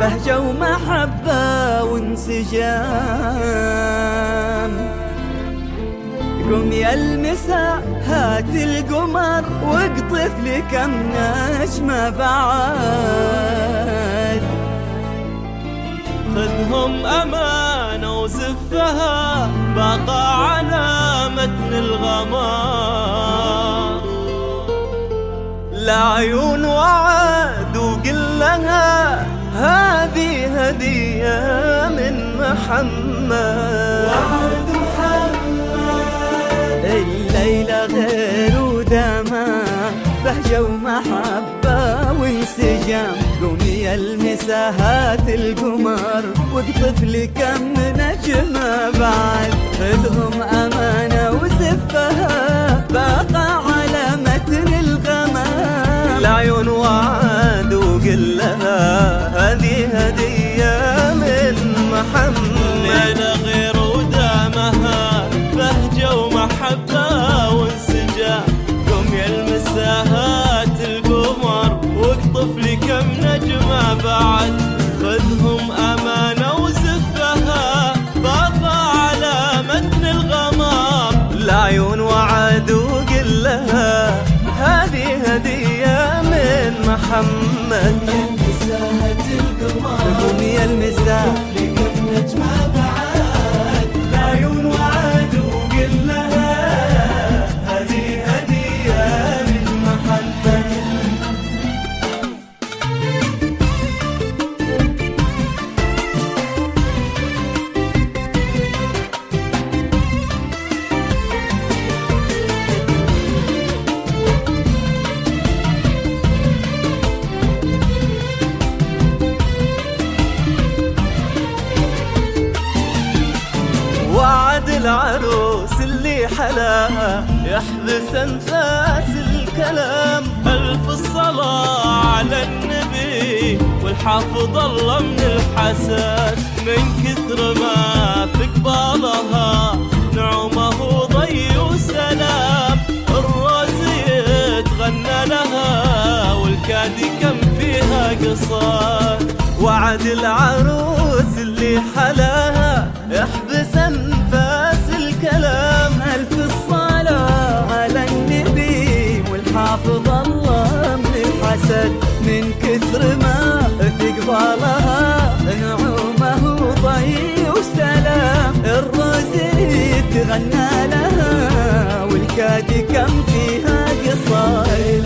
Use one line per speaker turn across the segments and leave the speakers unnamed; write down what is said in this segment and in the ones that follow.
بهجة ومحبة وانسجام. قم يا المساء هات القمر واقطف لي كم نجمة بعد.
خذهم أمانة وزفها بقى على متن الغمام.
لعيون وعد وقل لها هذه هدية من محمد.
وعد محمد
الليلة غير ودمام، بهجة ومحبة وانسجام. قومي يا المساء هات القمر واقطف لي كم نجمة بعد. خذهم أمانة وزفها باقى على متن الغمام.
العيون وعد وقل لها هذه هدية من محمد. ليلة غير ودامها بهجة ومحبة وانسجام. قم يا المساء هات القمر واقطف لي كم نجمة بعد. خذهم أمانة وزفها باقى على متن الغمام.
العيون وعد وقل لها هذه هدية من محمد. قومي يا المساء
لكم نجمة بعد. العيون وعد وقل لها هذه هدية من محمد.
وعد العروس اللي حلاها يحبس انفاس الكلام.
ألف الصلاة على النبي والحافظ الله من الحسد. من كثر ما في قبالها نعمه ضي وسلام. الرازي يتغنى لها والكادي كم فيها قصاد.
وعد العروس اللي حلاها يحبس انفاس الكلام. الف الصلاة على النبي والحافظ الله من الحسد. من كثر ما في قبالها نعومه ضي وسلام. الرازي يتغنى لها والكادي كم فيها قصايد.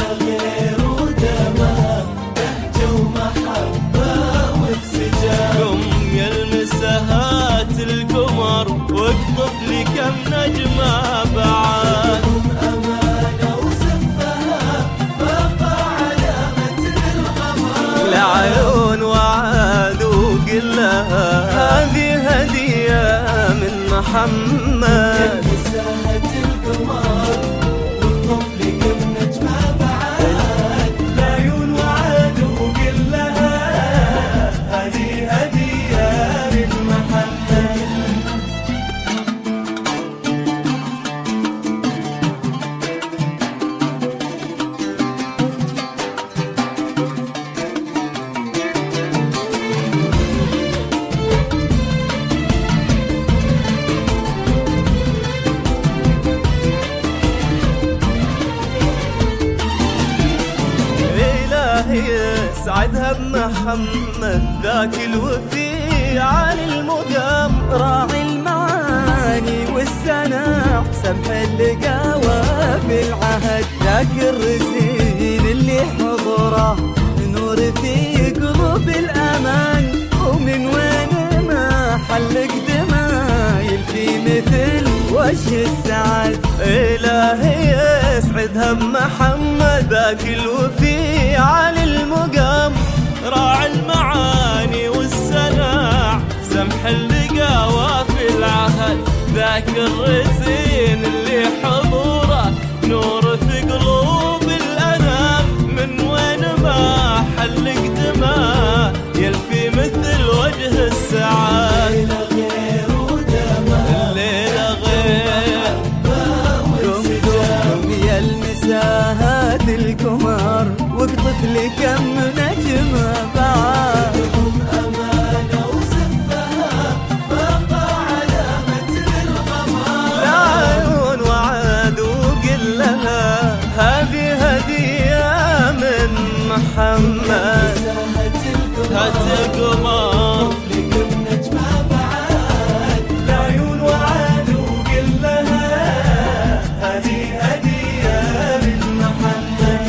قم يا المساء هات القمر واقطف لي كم نجمة بعد.
أمانة وزفها باقى على متن الغمام. العيون وعد وقل لها هذه هدية من محمد.
هات القمر واقطف لي كم نجمة بعد. العيون وعد وقل لها هذه هدية من محمد.
يسعدها بمحمد ذاك الوفي عن المقام. راعي المعاني والسناع سمح اللقاوة في العهد. ذاك الرزين اللي حضره نور في قلوب الأمان. ومن وين ما حلق دمايل في مثل وجه السعد. إلهي يسعدها بمحمد ذاك الوفي على المقام.
راعي المعاني والسناع سمح اللقاوة في العهد. ذاك الرزين اللي حضوره نور في قلوب الأنام. من وين ما حلق دماء يلفي مثل وجه السعاد. الليلة غير
قم يا المساء هات القمر واقطف لي كم نجمة بعد.
وجهها تقمر.
لكم نجمة بعد العيون وعد وقل لها هذه هدية من محمد.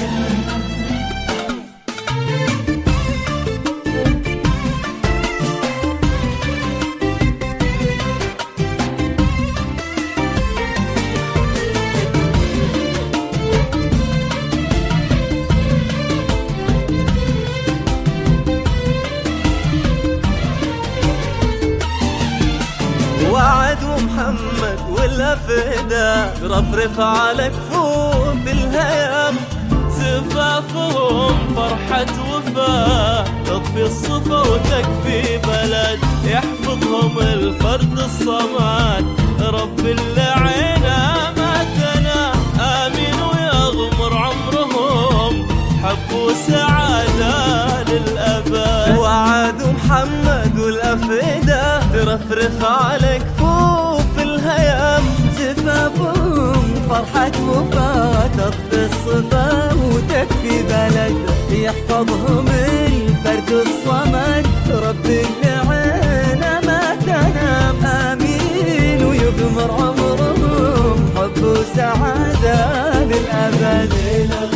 وعد ومحمد والأفئدة ترفرف على كفوف الهيام.
زفافهم فرحة وفاة تطفي الصفا وتكفي بلد. يحفظهم الفرد الصمد رب اللي عينه ما تنام. آمين ويغمر عمرهم حب وسعادة للأبد.
وعد ومحمد والأفئدة ترفرف على كفوف الهيام. زفافهم فرحة وفاة تطفي الصفا وتكفي بلد. يحفظهم الفرد الصمد رب اللي عينه ما تنام. آمين ويغمر عمرهم حب وسعادة للأبد.